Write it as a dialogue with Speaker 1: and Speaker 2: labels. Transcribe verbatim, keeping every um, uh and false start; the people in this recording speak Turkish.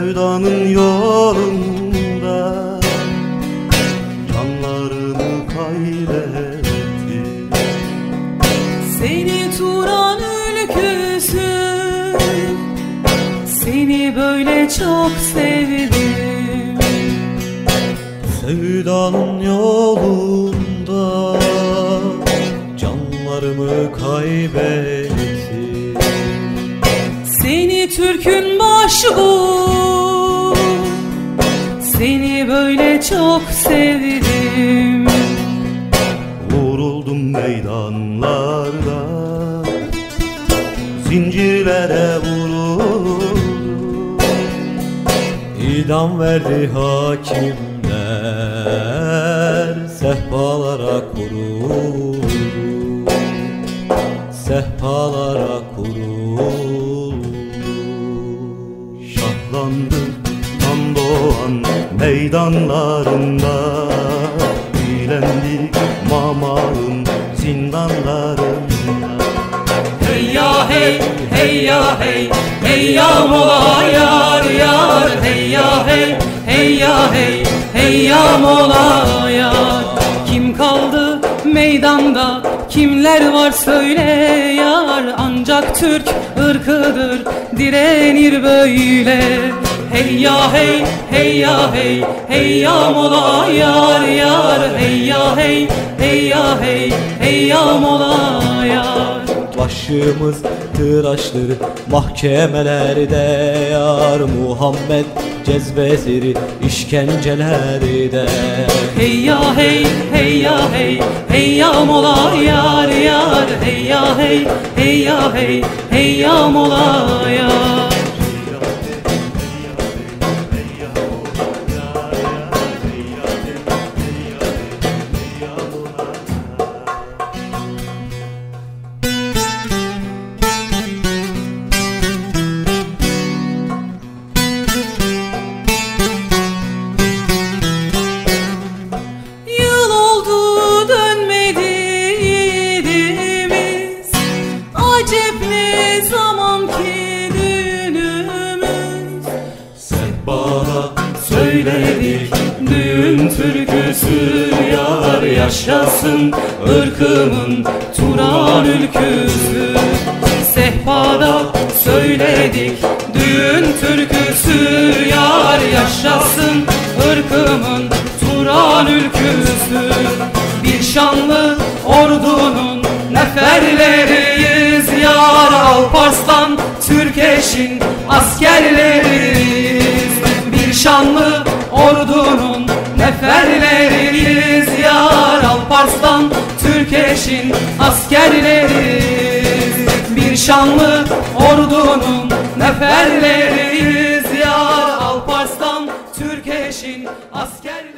Speaker 1: Sevdanın yolunda canlarımı kaybetti.
Speaker 2: Seni Turan ülküsü, seni böyle çok sevdim.
Speaker 1: Sevdanın yolunda canlarımı kaybetti.
Speaker 2: Seni Türk'ün başbuğu, seni böyle çok sevdim.
Speaker 1: Vuruldum meydanlarda, zincirlere vuruldum. İdam verdi hakimler, sehpalara kuruldu, sehpalara kuruldu. Şahlandı kan doğan meydanlarında, dilendik mamağın zindanlarında.
Speaker 2: Hey ya hey, hey ya hey, hey ya mola yar yar. Hey ya hey, hey ya hey, hey ya mola yar. Kim kaldı meydanda, kimler var söyle yar. Ancak Türk ırkıdır direnir böyle. Hey ya hey, hey ya hey, hey ya mola yar yar. Hey ya hey, hey ya hey, hey ya mola yar.
Speaker 1: Başımız tıraştır mahkemelerde yar. Muhammed cezbesiri işkencelerde.
Speaker 2: Hey ya hey, hey ya hey, hey ya mola yar yar. Hey ya hey, hey ya hey, hey ya mola yar.
Speaker 1: Söyledik düğün türküsü yar. Yaşasın ırkımın Turan ülküsü.
Speaker 2: Sehpada söyledik düğün türküsü yar. Yaşasın ırkımın Turan ülküsü. Bir şanlı ordunun neferleriyiz yar. Alparslan Türkeş'in askerleriyiz. Bir şanlı ordunun neferleriyiz yar. Alparslan Türkeş'in askerleriyiz. Bir şanlı ordunun neferleriyiz yar. Alparslan Türkeş'in askerleriyiz.